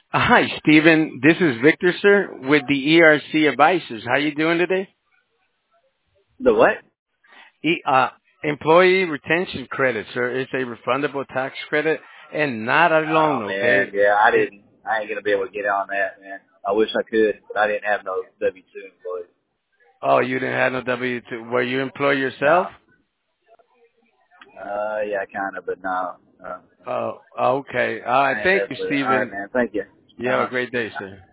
Hi, Stephen. This is Victor, sir, with the ERC Advisors. How you doing today? The what? E- uh, Employee retention credit, sir. It's a refundable tax credit and not a Oh loan, man, okay? yeah, I ain't gonna be able to get on that, man. I wish I could, but I didn't have no W-2 employees. Oh, you didn't have no W-2. Were you employ yourself? No. Yeah, kind of, but no. Oh, okay. All right. I ain't Thank you, definitely. All right, Stephen. man. Thank you. You have a great day, sir.